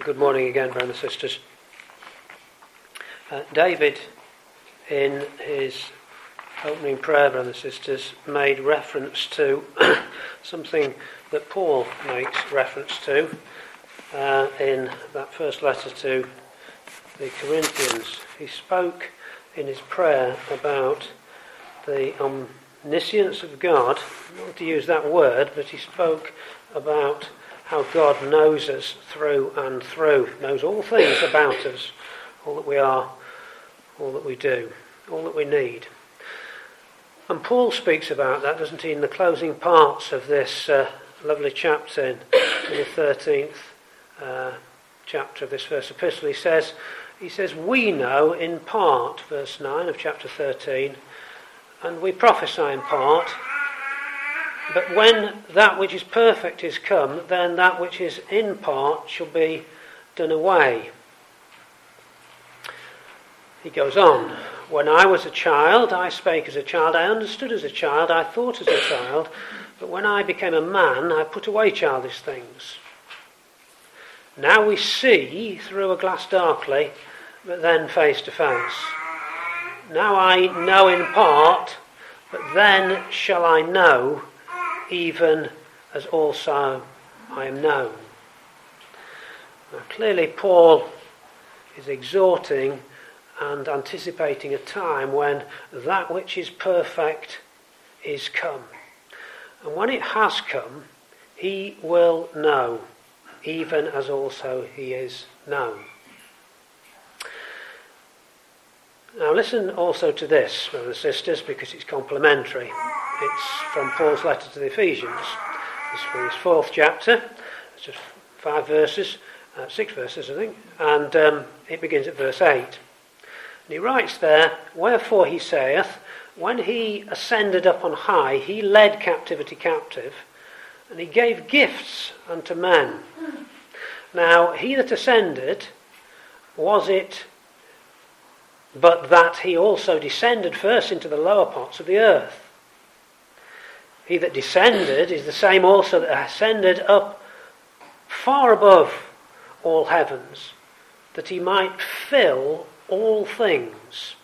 Good morning again, brothers and sisters. David, in his opening prayer, brothers and sisters, made reference to something that Paul makes reference to in that first letter to the Corinthians. He spoke in his prayer about the omniscience of God, not to use that word, but he spoke about how God knows us through and through, knows all things about us, all that we are, all that we do, all that we need. And Paul speaks about that, doesn't he, in the closing parts of this lovely chapter, in the 13th chapter of this first epistle. He says, we know in part, verse 9 of chapter 13, and we prophesy in part, but when that which is perfect is come, then that which is in part shall be done away. He goes on, when I was a child, I spake as a child, I understood as a child, I thought as a child, but when I became a man, I put away childish things. Now we see through a glass darkly, but then face to face. Now I know in part, but then shall I know, even as also I am known. Now, clearly Paul is exhorting and anticipating a time when that which is perfect is come. And when it has come, he will know, even as also he is known. Now listen also to this, brothers and sisters, because it's complementary. It's from Paul's letter to the Ephesians. It's from his 4th chapter. It's just 6 verses, I think. And it begins at verse 8. And he writes there, wherefore he saith, when he ascended up on high, he led captivity captive, and he gave gifts unto men. Now, he that ascended, was it but that he also descended first into the lower parts of the earth? He that descended is the same also that ascended up far above all heavens, that he might fill all things.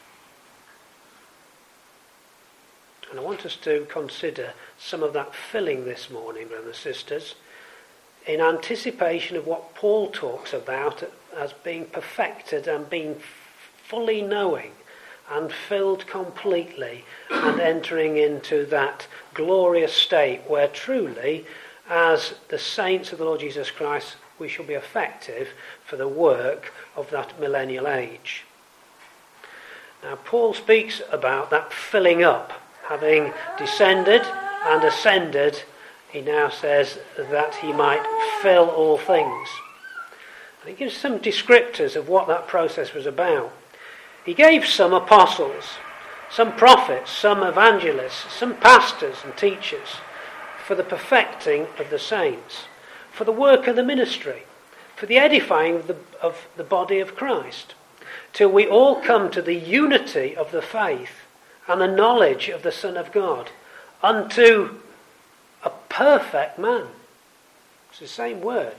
And I want us to consider some of that filling this morning, brothers and sisters, in anticipation of what Paul talks about as being perfected and being fully knowing and filled completely and entering into that glorious state where truly, as the saints of the Lord Jesus Christ, we shall be effective for the work of that millennial age. Now, Paul speaks about that filling up. Having descended and ascended, he now says that he might fill all things. And he gives some descriptors of what that process was about. He gave some apostles, some prophets, some evangelists, some pastors and teachers for the perfecting of the saints, for the work of the ministry, for the edifying of the body of Christ, till we all come to the unity of the faith and the knowledge of the Son of God, unto a perfect man. It's the same word.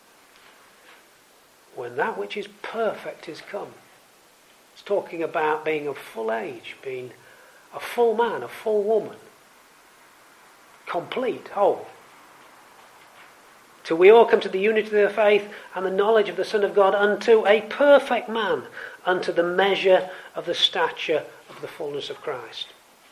When that which is perfect is come. It's talking about being of full age, being a full man, a full woman, complete, whole. Till we all come to the unity of the faith and the knowledge of the Son of God, unto a perfect man, unto the measure of the stature of the fullness of Christ.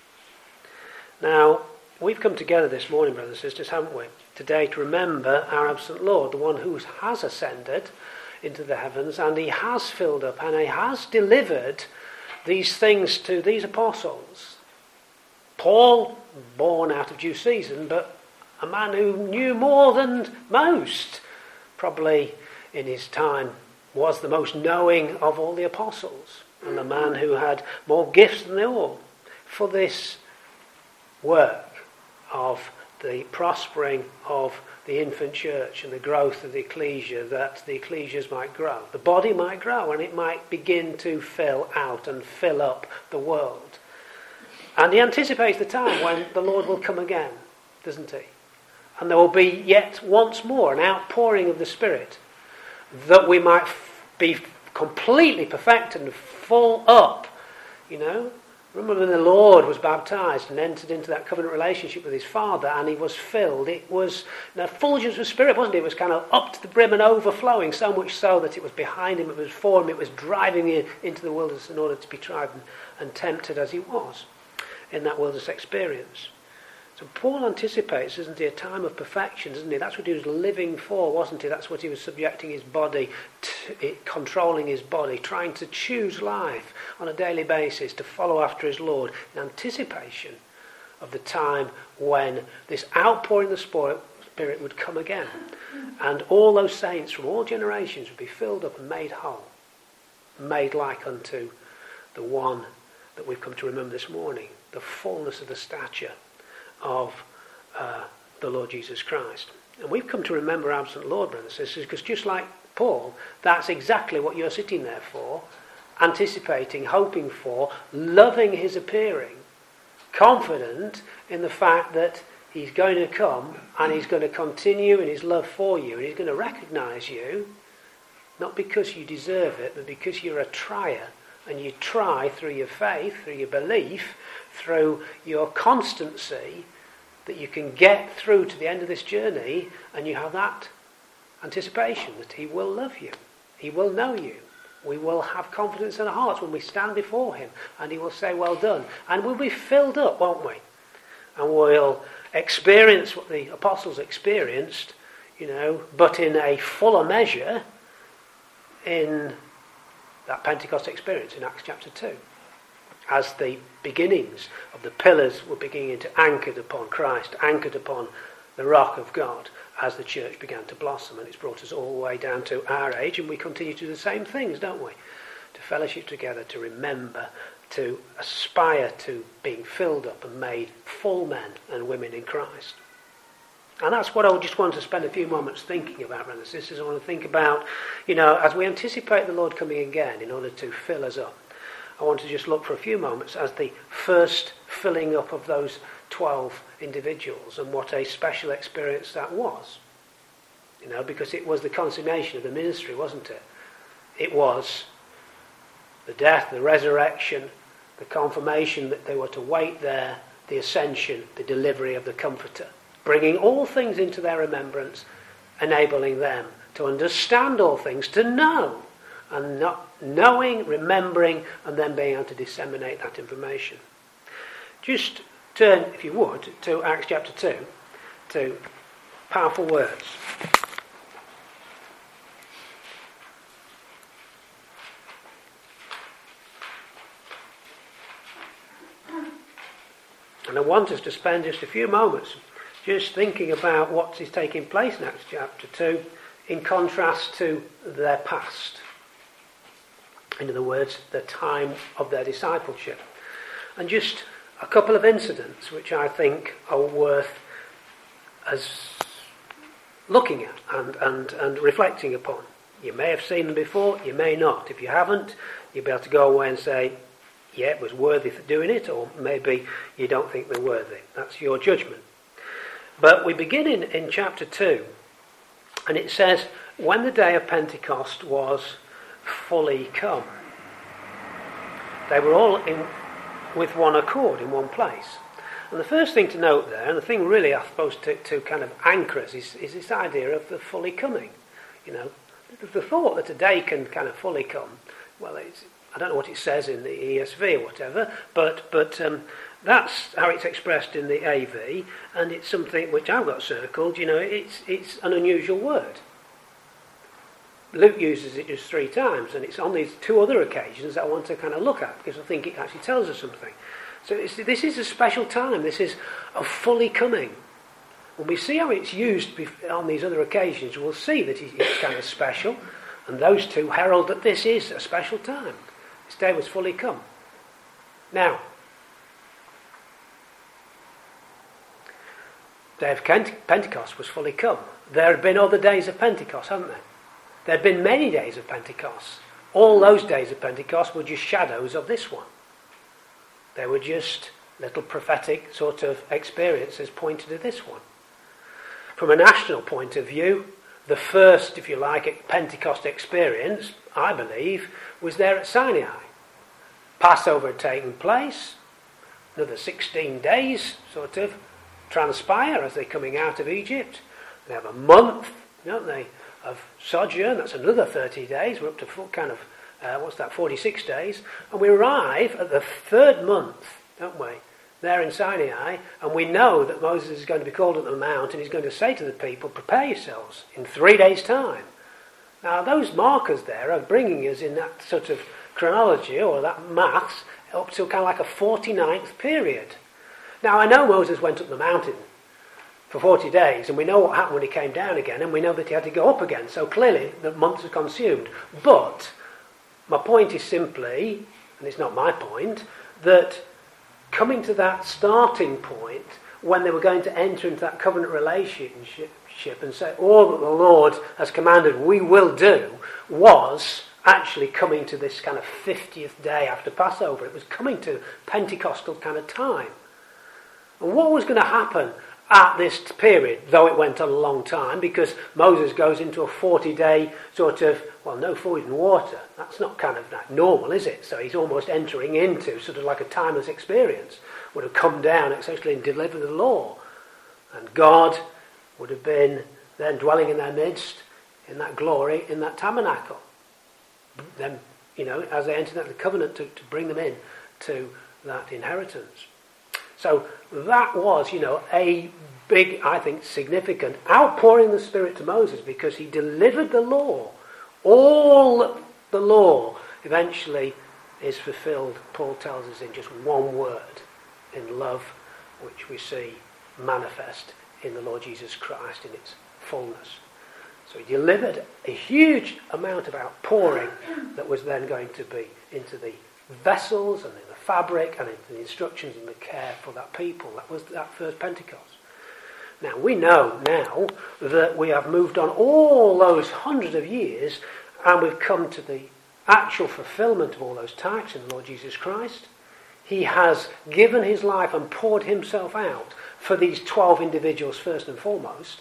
Now, we've come together this morning, brothers and sisters, haven't we? Today to remember our absent Lord, the one who has ascended into the heavens, and he has filled up and he has delivered these things to these apostles. Paul, born out of due season, but a man who knew more than most, probably in his time was the most knowing of all the apostles, and the man who had more gifts than they all, for this work of the prospering of the infant church and the growth of the ecclesia, that the ecclesias might grow. The body might grow and it might begin to fill out and fill up the world. And he anticipates the time when the Lord will come again, doesn't he? And there will be yet once more an outpouring of the Spirit. that we might be completely perfected and full up, you know. Remember when the Lord was baptised and entered into that covenant relationship with his Father, and he was filled. It was an effulgence of Spirit, wasn't it? It was kind of up to the brim and overflowing, so much so that it was behind him, it was for him, it was driving him into the wilderness in order to be tried and tempted as he was in that wilderness experience. So Paul anticipates, isn't he, a time of perfection, isn't he? That's what he was living for, wasn't he? That's what he was subjecting his body to, controlling his body, trying to choose life on a daily basis to follow after his Lord in anticipation of the time when this outpouring of the Spirit would come again. And all those saints from all generations would be filled up and made whole, made like unto the one that we've come to remember this morning, the fullness of the stature of the Lord Jesus Christ. And we've come to remember our absent Lord, brothers and sisters, because just like Paul, that's exactly what you're sitting there for, anticipating, hoping for, loving his appearing, confident in the fact that he's going to come and he's going to continue in his love for you, and he's going to recognise you, not because you deserve it, but because you're a trier, and you try through your faith, through your belief, through your constancy, that you can get through to the end of this journey, and you have that anticipation that he will love you, he will know you. We will have confidence in our hearts when we stand before him, and he will say, well done. And we'll be filled up, won't we? And we'll experience what the apostles experienced, you know, but in a fuller measure in that Pentecost experience in Acts chapter 2. As the beginnings of the pillars were beginning to anchored upon Christ, anchored upon the rock of God, as the church began to blossom. And it's brought us all the way down to our age, and we continue to do the same things, don't we? To fellowship together, to remember, to aspire to being filled up and made full men and women in Christ. And that's what I just want to spend a few moments thinking about, brothers and sisters. I want to think about, you know, as we anticipate the Lord coming again in order to fill us up. I want to just look for a few moments as the first filling up of those 12 individuals, and what a special experience that was. You know, because it was the consummation of the ministry, wasn't it? It was the death, the resurrection, the confirmation that they were to wait there, the ascension, the delivery of the Comforter, bringing all things into their remembrance, enabling them to understand all things, to know, and not knowing, remembering, and then being able to disseminate that information. Just turn, if you would, to Acts chapter 2, to powerful words. And I want us to spend just a few moments just thinking about what is taking place in Acts chapter 2 in contrast to their past. In other words, the time of their discipleship. And just a couple of incidents which I think are worth us looking at and reflecting upon. You may have seen them before, you may not. If you haven't, you'll be able to go away and say, yeah, it was worthy for doing it, or maybe you don't think they're worthy. That's your judgment. But we begin in chapter 2, and it says, when the day of Pentecost was fully come, they were all in with one accord in one place. And the first thing to note there, and the thing really I suppose to kind of anchor us, is this idea of the fully coming. You know, the thought that a day can kind of fully come, well, I don't know what it says in the ESV or whatever, but that's how it's expressed in the AV, and it's something which I've got circled. You know, it's an unusual word. Luke uses it just 3 times, and it's on these 2 other occasions that I want to kind of look at, because I think it actually tells us something. So this is a special time. This is a fully coming. When we see how it's used on these other occasions, we'll see that it's kind of special, and those 2 herald that this is a special time. This day was fully come. Now, the day of Pentecost was fully come. There had been other days of Pentecost, haven't there? There had been many days of Pentecost. All those days of Pentecost were just shadows of this one. They were just little prophetic sort of experiences pointed to this one. From a national point of view, the first, if you like, Pentecost experience, I believe, was there at Sinai. Passover had taken place, another 16 days sort of transpire as they're coming out of Egypt. They have a month, don't they, of sojourn. That's another 30 days. We're up to full kind of, 46 days. And we arrive at the third month, don't we, there in Sinai. And we know that Moses is going to be called up the mount and he's going to say to the people, prepare yourselves in 3 days' time. Now, those markers there are bringing us in that sort of chronology or that maths up to kind of like a 49th period. Now, I know Moses went up the mountain for 40 days, and we know what happened when he came down again, and we know that he had to go up again, so clearly the months are consumed. But my point is simply, and it's not my point, that coming to that starting point, when they were going to enter into that covenant relationship and say, all that the Lord has commanded we will do, was actually coming to this kind of 50th day after Passover. It was coming to Pentecostal kind of time. And what was going to happen at this period, though it went on a long time, because Moses goes into a 40-day sort of, no food and water. That's not kind of that normal, is it? So he's almost entering into sort of like a timeless experience. Would have come down essentially and delivered the law. And God would have been then dwelling in their midst in that glory, in that tabernacle. Then, as they entered the covenant to bring them in to that inheritance. So that was, a big, I think, significant outpouring of the Spirit to Moses because he delivered the law. All the law eventually is fulfilled, Paul tells us, in just one word, in love, which we see manifest in the Lord Jesus Christ in its fullness. So he delivered a huge amount of outpouring that was then going to be into the vessels and in the fabric and into the instructions and the care for that people. That was that first Pentecost. Now, we know now that we have moved on all those hundreds of years and we've come to the actual fulfillment of all those types in the Lord Jesus Christ. He has given his life and poured himself out for these 12 individuals first and foremost.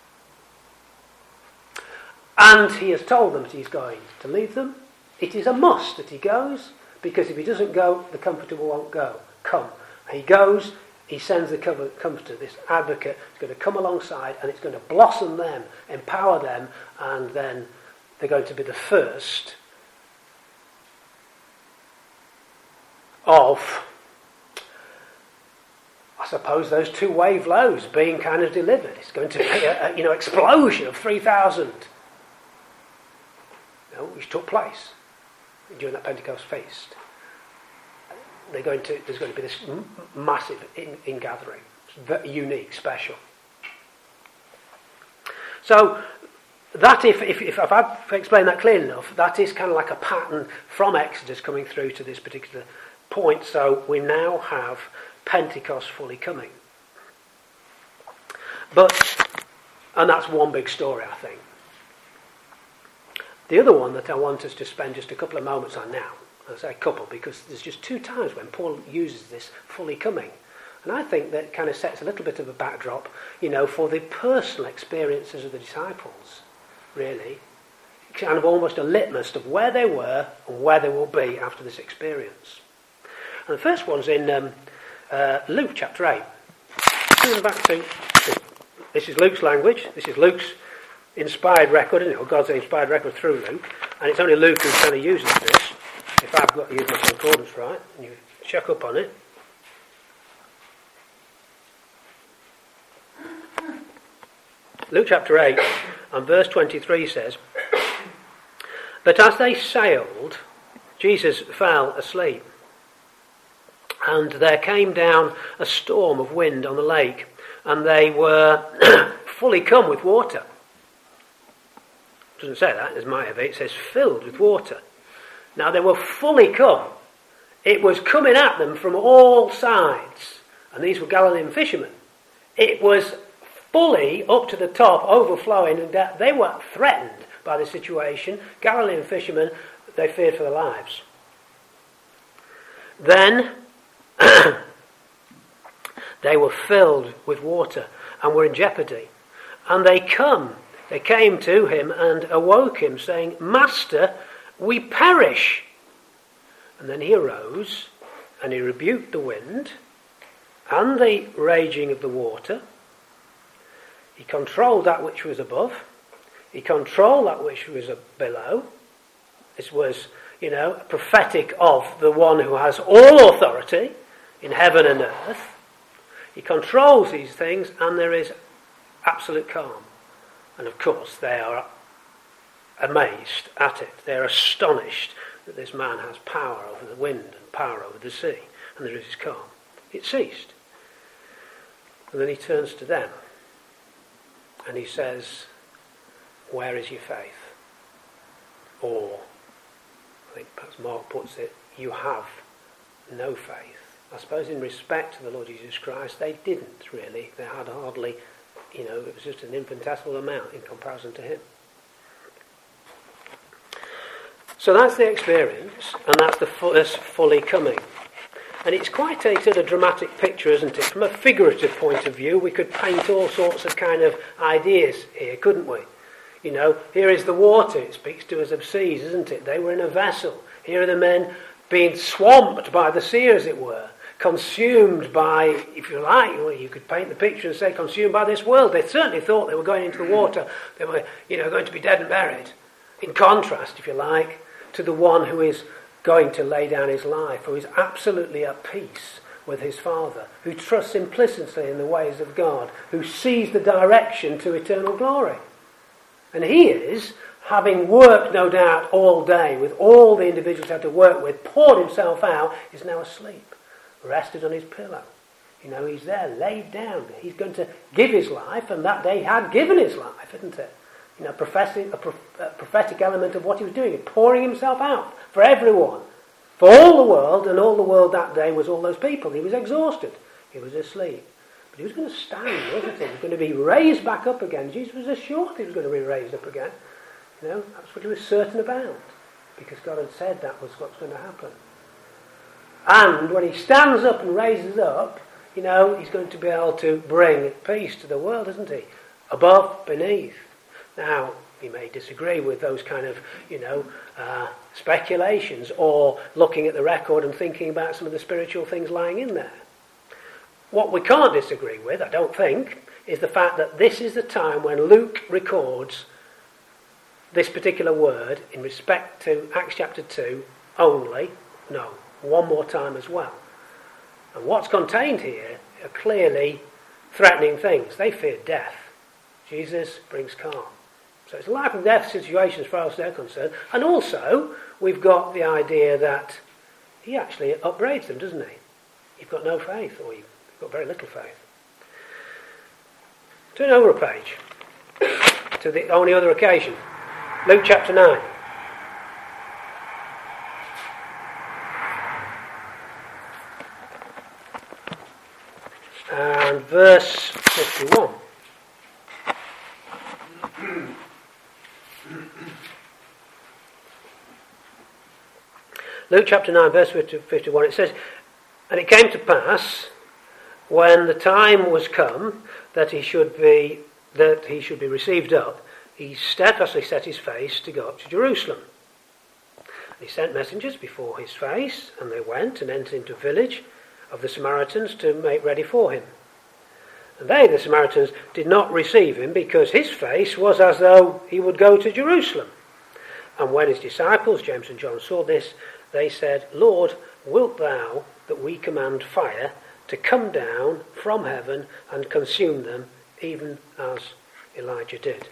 And he has told them that he's going to leave them. It is a must that he goes, because if he doesn't go, the Comforter won't come. He goes, he sends the Comforter, this advocate, is going to come alongside and it's going to blossom them, empower them, and then they're going to be the first of, I suppose, those 2 wave lows being kind of delivered. It's going to be a explosion of 3,000. Which took place during that Pentecost feast. There's going to be this massive ingathering, unique, special. So that, if I've explained that clearly enough, that is kind of like a pattern from Exodus coming through to this particular point. So we now have Pentecost fully coming. And that's one big story, I think. The other one that I want us to spend just a couple of moments on now, I say a couple because there's just 2 times when Paul uses this fully coming. And I think that kind of sets a little bit of a backdrop, for the personal experiences of the disciples, really. Kind of almost a litmus of where they were and where they will be after this experience. And the first one's in Luke chapter 8. Turn back to, this is Luke's language, this is Luke's inspired record, isn't it? Or God's inspired record through Luke. And it's only Luke who kind of uses this. If I've got to use my concordance right, and you check up on it. Luke chapter 8 and verse 23 says, "But as they sailed, Jesus fell asleep. And there came down a storm of wind on the lake, and they were fully come with water." It doesn't say that, as might have it says filled with water. Now they were fully come. It was coming at them from all sides. And these were Galilean fishermen. It was fully up to the top, overflowing, and they were threatened by the situation. Galilean fishermen, they feared for their lives. Then they were filled with water and were in jeopardy. And they come They came to him and awoke him, saying, Master, we perish. And then he arose, and he rebuked the wind and the raging of the water. He controlled that which was above. He controlled that which was below. This was, prophetic of the one who has all authority in heaven and earth. He controls these things, and there is absolute calm. And of course, they are amazed at it. They're astonished that this man has power over the wind and power over the sea, and there is calm. It ceased. And then he turns to them, and he says, where is your faith? Or, I think perhaps Mark puts it, you have no faith. I suppose in respect to the Lord Jesus Christ, they didn't really. They had hardly, it was just an infinitesimal amount in comparison to him. So that's the experience, and that's this fully coming. And it's quite a sort of dramatic picture, isn't it? From a figurative point of view, we could paint all sorts of kind of ideas here, couldn't we? Here is the water. It speaks to us of seas, isn't it? They were in a vessel. Here are the men being swamped by the sea, as it were. Consumed by, if you like, you could paint the picture and say consumed by this world. They certainly thought they were going into the water. They were, going to be dead and buried. In contrast, if you like, to the one who is going to lay down his life, who is absolutely at peace with his Father, who trusts implicitly in the ways of God, who sees the direction to eternal glory. And he is, having worked no doubt all day with all the individuals he had to work with, poured himself out, is now asleep, rested on his pillow. He's there, laid down. He's going to give his life, and that day had given his life, isn't it? A prophetic element of what he was doing, pouring himself out for everyone, for all the world, and all the world that day was all those people. He was exhausted. He was asleep. But he was going to stand, wasn't he? He was going to be raised back up again. Jesus was assured he was going to be raised up again. That's what he was certain about, because God had said that was what's going to happen. And when he stands up and raises up, he's going to be able to bring peace to the world, isn't he? Above, beneath. Now, you may disagree with those kind of, speculations, or looking at the record and thinking about some of the spiritual things lying in there. What we can't disagree with, I don't think, is the fact that this is the time when Luke records this particular word in respect to Acts chapter 2 only. No, one more time as well. And what's contained here are clearly threatening things. They feared death. Jesus brings calm. So it's a life and death situation as far as they're concerned. And also, we've got the idea that he actually upbraids them, doesn't he? You've got no faith, or you've got very little faith. Turn over a page to the only other occasion. Luke chapter 9. And verse 51. Luke chapter 9, verse 51, it says, and it came to pass, when the time was come that he should be received up, he steadfastly set his face to go up to Jerusalem. He sent messengers before his face, and they went and entered into a village of the Samaritans to make ready for him. And they, the Samaritans, did not receive him, because his face was as though he would go to Jerusalem. And when his disciples, James and John, saw this, they said, Lord, wilt thou that we command fire to come down from heaven and consume them, even as Elijah did?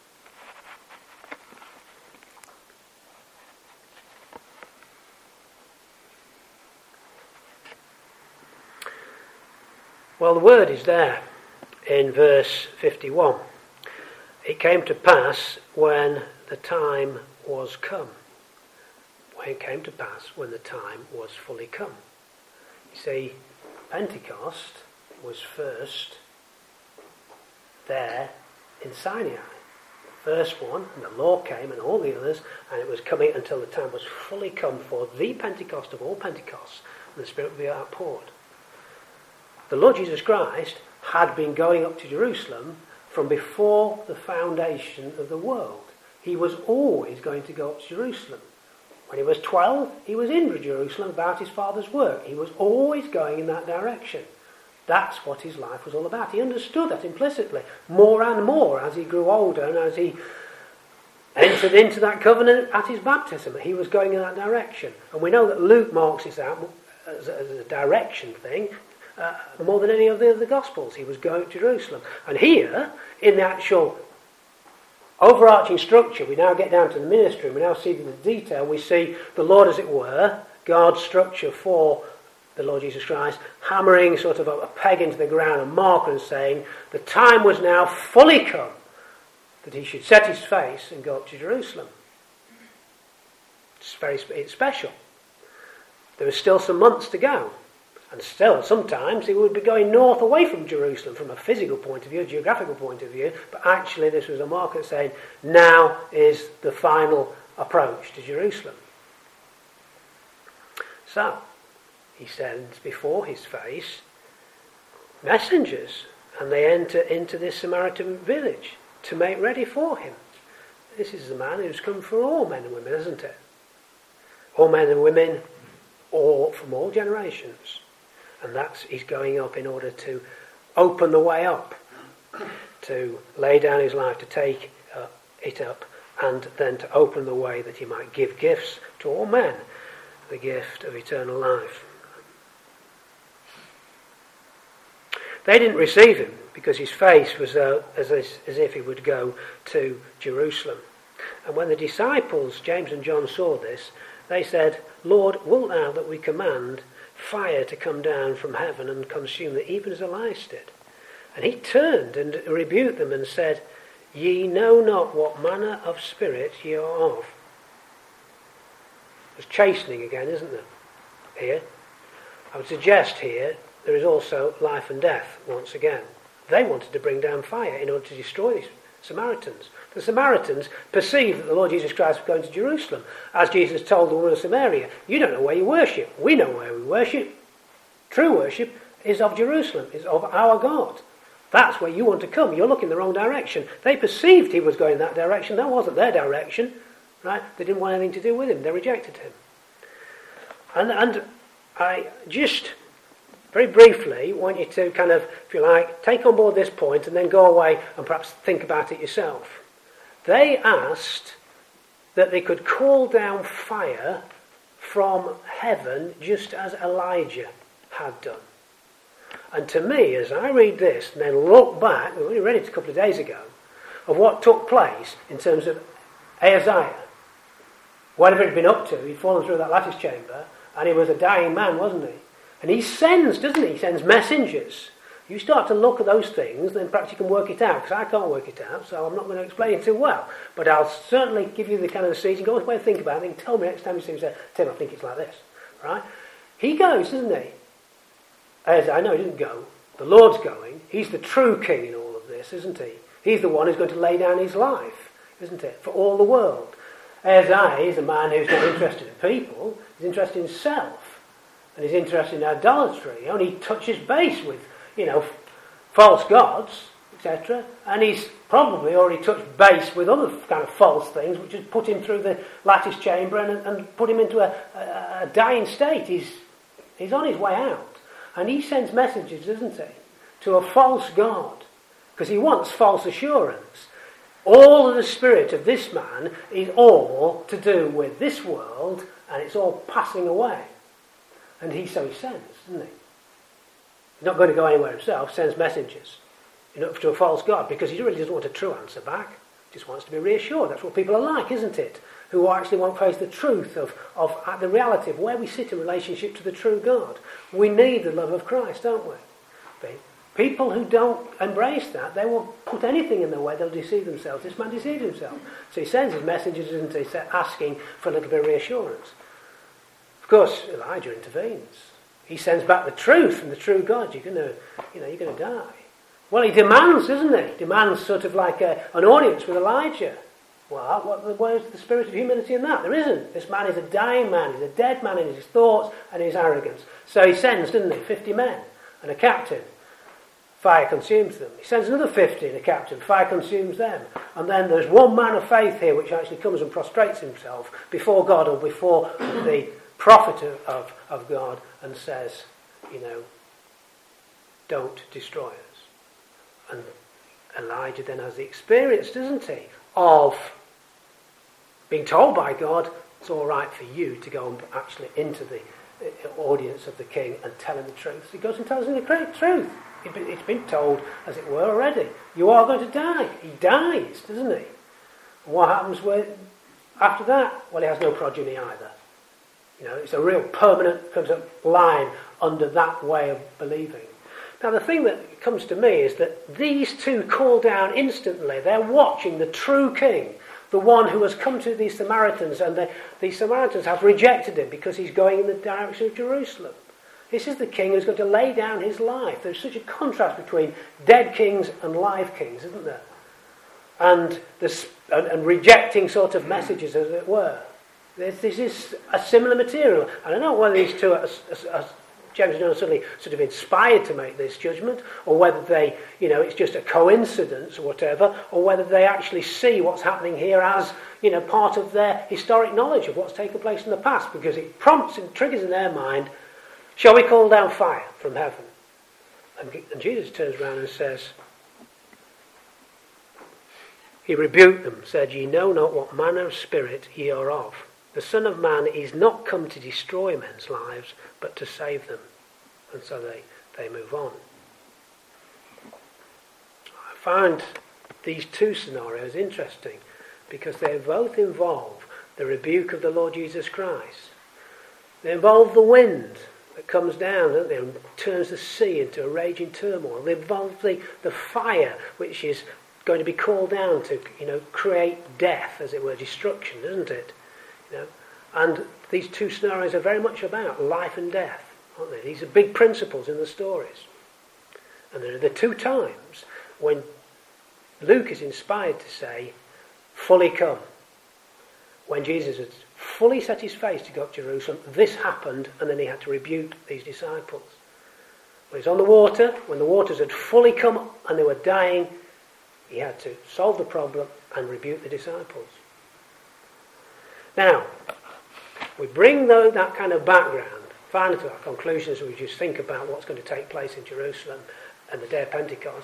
Well, the word is there in verse 51. It came to pass when the time was come. It came to pass when the time was fully come. You see, Pentecost was first there in Sinai. The first one, and the law came and all the others, and it was coming until the time was fully come for the Pentecost of all Pentecosts, and the Spirit would be outpoured. The Lord Jesus Christ had been going up to Jerusalem from before the foundation of the world. He was always going to go up to Jerusalem. When he was 12, he was in Jerusalem about his father's work. He was always going in that direction. That's what his life was all about. He understood that implicitly, more and more as he grew older and as he entered into that covenant at his baptism. He was going in that direction. And we know that Luke marks this out as a direction thing more than any of the other Gospels. He was going to Jerusalem. And here, in the actual overarching structure, we now get down to the ministry, we now see the detail, we see the Lord, as it were, God's structure for the Lord Jesus Christ, hammering sort of a peg into the ground, a marker, and saying the time was now fully come that he should set his face and go up to Jerusalem. It's special. There was still some months to go. And still, sometimes he would be going north away from Jerusalem from a physical point of view, a geographical point of view, but actually this was a marker saying, now is the final approach to Jerusalem. So, he sends before his face messengers, and they enter into this Samaritan village to make ready for him. This is the man who's come for all men and women, isn't it? All men and women, all from all generations. And he's going up in order to open the way up, to lay down his life, to take it up, and then to open the way that he might give gifts to all men, the gift of eternal life. They didn't receive him because his face was as if he would go to Jerusalem. And when the disciples, James and John, saw this, they said, Lord, wilt thou that we command fire to come down from heaven and consume them, even as Elias did? And he turned and rebuked them and said, Ye know not what manner of spirit ye are of. There's chastening again, isn't there? Here. I would suggest here there is also life and death once again. They wanted to bring down fire in order to destroy these Samaritans. The Samaritans perceived that the Lord Jesus Christ was going to Jerusalem. As Jesus told the woman of Samaria, you don't know where you worship. We know where we worship. True worship is of Jerusalem, is of our God. That's where you want to come. You're looking the wrong direction. They perceived he was going that direction. That wasn't their direction. Right? They didn't want anything to do with him. They rejected him. And I just very briefly want you to kind of, if you like, take on board this point and then go away and perhaps think about it yourself. They asked that they could call down fire from heaven just as Elijah had done. And to me, as I read this and then look back, we only read it a couple of days ago, of what took place in terms of Ahaziah, whatever he'd been up to, he'd fallen through that lattice chamber, and he was a dying man, wasn't he? And he sends, doesn't he? He sends messengers. You start to look at those things, then perhaps you can work it out, because I can't work it out, so I'm not going to explain it too well. But I'll certainly give you the kind of the seeds and go away and think about it, and tell me next time you see me, say, Tim, I think it's like this. Right? He goes, doesn't he? I know he didn't go. The Lord's going. He's the true king in all of this, isn't he? He's the one who's going to lay down his life, isn't it? For all the world. Ahaziah is a man who's not interested in people. He's interested in self. And he's interested in idolatry. He only touches base with, false gods, etc. And he's probably already touched base with other kind of false things, which has put him through the lattice chamber and put him into a dying state. He's on his way out. And he sends messages, doesn't he, to a false god, because he wants false assurance. All of the spirit of this man is all to do with this world, and it's all passing away. And so he sends, doesn't he? He's not going to go anywhere himself, sends messengers to a false god, because he really doesn't want a true answer back. He just wants to be reassured. That's what people are like, isn't it? Who actually won't face the truth of the reality of where we sit in relationship to the true God. We need the love of Christ, don't we? People who don't embrace that, they will put anything in their way, they'll deceive themselves. This man deceived himself. So he sends his messengers, isn't he, asking for a little bit of reassurance. Of course, Elijah intervenes. He sends back the truth from the true God. You're going to die. Well, he demands, doesn't he? Demands sort of like an audience with Elijah. Well, where's the spirit of humility in that? There isn't. This man is a dying man. He's a dead man in his thoughts and his arrogance. So he sends, doesn't he, 50 men and a captain. fire consumes them. He sends another 50 in a captain, fire consumes them. And then there's one man of faith here which actually comes and prostrates himself before God or before the prophet of God and says, don't destroy us. And Elijah then has the experience, doesn't he, of being told by God, it's all right for you to go and actually into the audience of the king and tell him the truth. So he goes and tells him the great truth. He's been told, as it were, already. You are going to die. He dies, doesn't he? And what happens after that? Well, he has no progeny either. It's a real permanent kind of line under that way of believing. Now, the thing that comes to me is that these two call down instantly. They're watching the true king, the one who has come to these Samaritans, and the Samaritans have rejected him because he's going in the direction of Jerusalem. This is the king who's going to lay down his life. There's such a contrast between dead kings and live kings, isn't there? And rejecting sort of messages, as it were. This is a similar material. I don't know whether these two are James and John suddenly sort of inspired to make this judgment, or whether they, it's just a coincidence or whatever, or whether they actually see what's happening here as, part of their historic knowledge of what's taken place in the past, because it prompts and triggers in their mind, shall we call down fire from heaven? And Jesus turns around and says, he rebuked them, said, ye know not what manner of spirit ye are of. The Son of Man is not come to destroy men's lives, but to save them. And so they move on. I find these two scenarios interesting because they both involve the rebuke of the Lord Jesus Christ. They involve the wind that comes down, don't they, and turns the sea into a raging turmoil. They involve the fire, which is going to be called down to, create death, as it were, destruction, isn't it? And these two scenarios are very much about life and death, aren't they? These are big principles in the stories. And there are the two times when Luke is inspired to say, fully come. When Jesus had fully set his face to go up to Jerusalem, this happened, and then he had to rebuke these disciples. When he's on the water, when the waters had fully come and they were dying, he had to solve the problem and rebuke the disciples. Now, we bring that kind of background, finally to our conclusions, we just think about what's going to take place in Jerusalem and the day of Pentecost,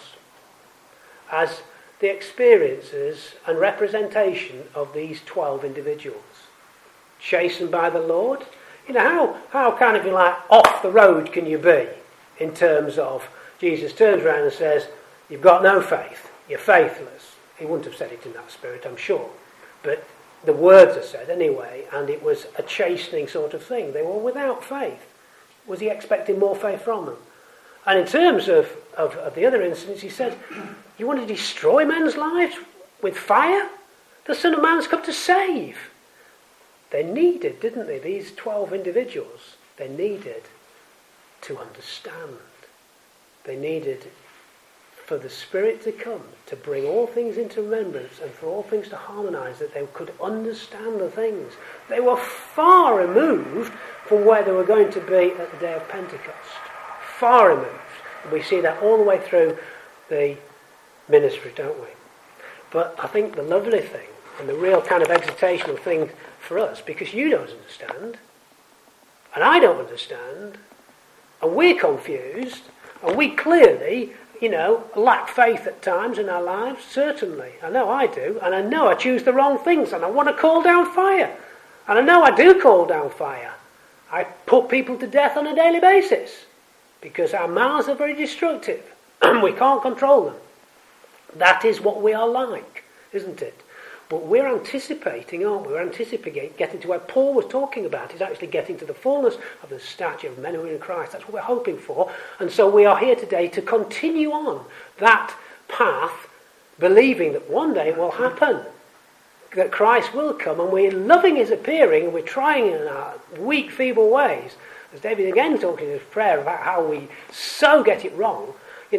as the experiences and representation of these 12 individuals. Chastened by the Lord. How kind of off the road can you be in terms of Jesus turns around and says, you've got no faith, you're faithless. He wouldn't have said it in that spirit, I'm sure. But the words are said anyway, and it was a chastening sort of thing. They were without faith. Was he expecting more faith from them? And in terms of the other incidents, he said, you want to destroy men's lives with fire? The Son of Man's come to save. They needed, didn't they, these 12 individuals, they needed to understand. They needed for the Spirit to come, to bring all things into remembrance and for all things to harmonise, that they could understand the things. They were far removed from where they were going to be at the day of Pentecost. Far removed. And we see that all the way through the ministry, don't we? But I think the lovely thing and the real kind of exhortational thing for us, because you don't understand, and I don't understand, and we're confused, and we clearly, lack faith at times in our lives, certainly. I know I do, and I know I choose the wrong things, and I want to call down fire. And I know I do call down fire. I put people to death on a daily basis, because our mouths are very destructive, and we can't control them. That is what we are like, isn't it? But we're anticipating, aren't we? We're anticipating getting to where Paul was talking about. He's actually getting to the fullness of the stature of men who are in Christ. That's what we're hoping for. And so we are here today to continue on that path, believing that one day it will happen, that Christ will come, and we're loving his appearing, and we're trying in our weak, feeble ways. As David again talking in his prayer about how we so get it wrong,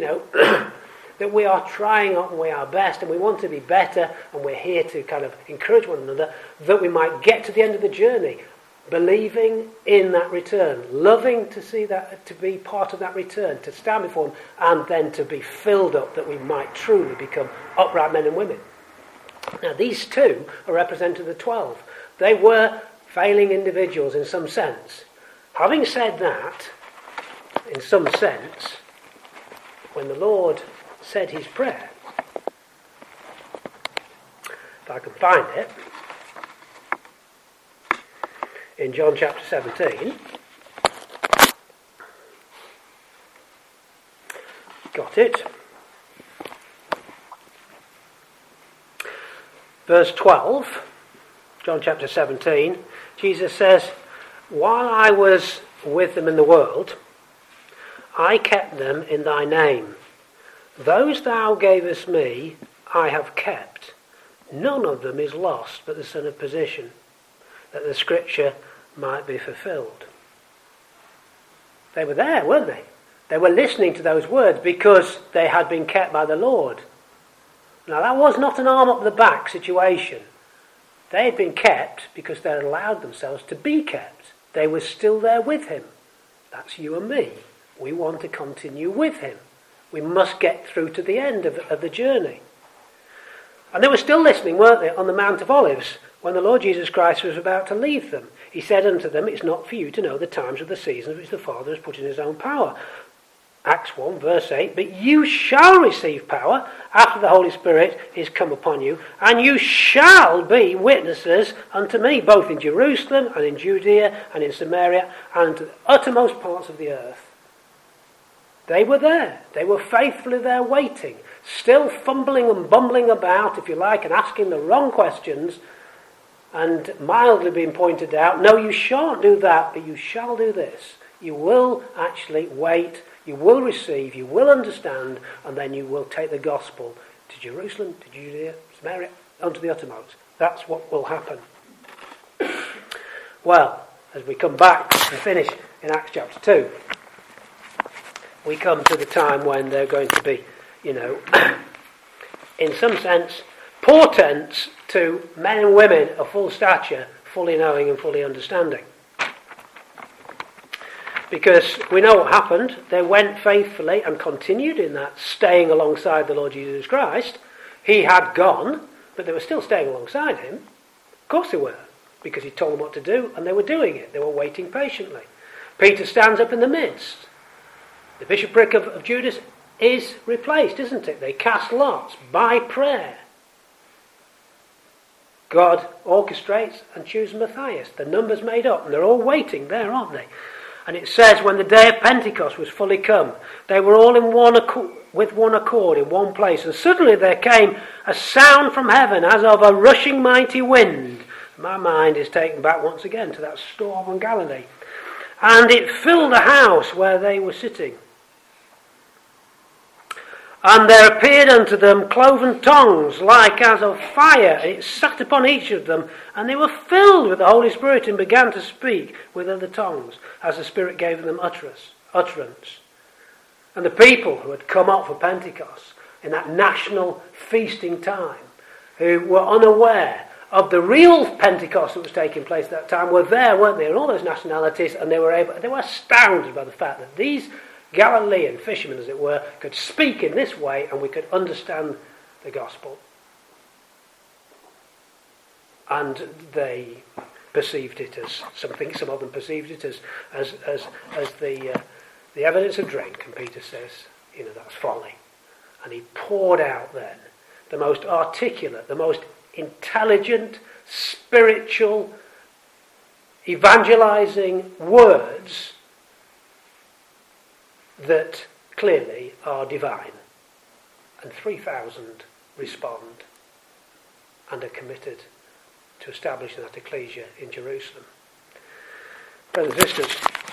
that we are trying our best, and we want to be better, and we're here to kind of encourage one another that we might get to the end of the journey believing in that return, loving to see that, to be part of that return, to stand before him, and then to be filled up that we might truly become upright men and women. Now these two are represented the 12. They were failing individuals in some sense. Having said that, in some sense, when the Lord said his prayer, if I can find it, in John chapter 17, got it, verse 12, John chapter 17, Jesus says, while I was with them in the world, I kept them in thy name. Those thou gavest me, I have kept. None of them is lost but the son of perdition, that the scripture might be fulfilled. They were there, weren't they? They were listening to those words because they had been kept by the Lord. Now that was not an arm up the back situation. They had been kept because they had allowed themselves to be kept. They were still there with him. That's you and me. We want to continue with him. We must get through to the end of the journey. And they were still listening, weren't they, on the Mount of Olives when the Lord Jesus Christ was about to leave them. He said unto them, it's not for you to know the times of the seasons which the Father has put in his own power. Acts 1 verse 8, but you shall receive power after the Holy Spirit is come upon you, and you shall be witnesses unto me, both in Jerusalem and in Judea and in Samaria and to the uttermost parts of the earth. They were there. They were faithfully there waiting, still fumbling and bumbling about, if you like, and asking the wrong questions, and mildly being pointed out, no, you shan't do that, but you shall do this. You will actually wait, you will receive, you will understand, and then you will take the gospel to Jerusalem, to Judea, Samaria, unto the uttermost. That's what will happen. Well, as we come back and finish in Acts chapter 2, we come to the time when they're going to be, in some sense, portents to men and women of full stature, fully knowing and fully understanding. Because we know what happened. They went faithfully and continued in that, staying alongside the Lord Jesus Christ. He had gone, but they were still staying alongside him. Of course they were, because he told them what to do, and they were doing it. They were waiting patiently. Peter stands up in the midst. The bishopric of Judas is replaced, isn't it? They cast lots by prayer. God orchestrates and chooses Matthias. The number's made up, and they're all waiting there, aren't they? And it says, when the day of Pentecost was fully come, they were all with one accord in one place. And suddenly there came a sound from heaven as of a rushing mighty wind. My mind is taken back once again to that storm on Galilee. And it filled the house where they were sitting. And there appeared unto them cloven tongues, like as of fire, and it sat upon each of them, and they were filled with the Holy Spirit, and began to speak with other tongues, as the Spirit gave them utterance. And the people who had come up for Pentecost, in that national feasting time, who were unaware of the real Pentecost that was taking place at that time, were there, weren't they, in all those nationalities, and they were astounded by the fact that these Galilean fishermen, as it were, could speak in this way, and we could understand the gospel. And they perceived it as something. Some of them perceived it as the evidence of drink. And Peter says, that's folly. And he poured out then the most articulate, the most intelligent, spiritual, evangelizing words that clearly are divine. And 3,000 respond and are committed to establishing that ecclesia in Jerusalem. Brothers and sisters,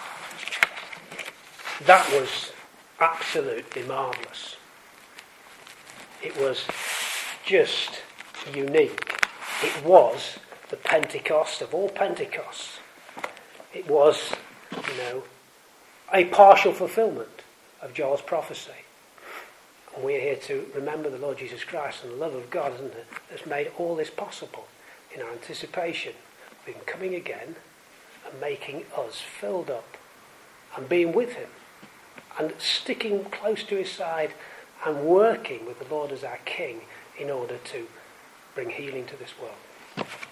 that was absolutely marvellous. It was just unique. It was the Pentecost of all Pentecosts. It was, a partial fulfillment of Joel's prophecy. And we're here to remember the Lord Jesus Christ and the love of God, isn't it, that's made all this possible in our anticipation of him coming again and making us filled up and being with him and sticking close to his side and working with the Lord as our King in order to bring healing to this world.